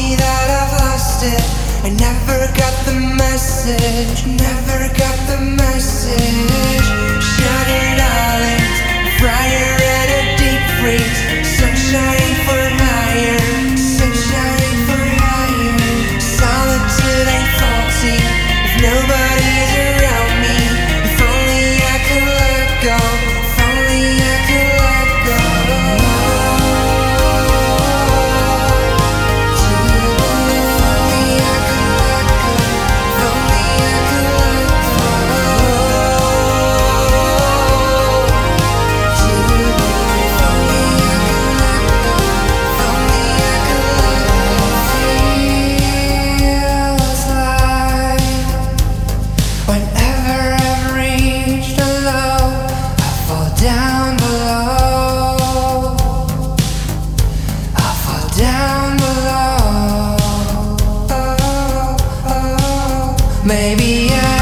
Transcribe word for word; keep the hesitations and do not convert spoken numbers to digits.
me that I've lost it. I never got the message, never got the message. Shattered islands, fryer and a deep freeze. Sunshine for higher, sunshine for higher. Solitude ain't faulty if nobody's around me. If only I could let go, if only I could let go. Down below, I fall down below. Oh, oh, maybe I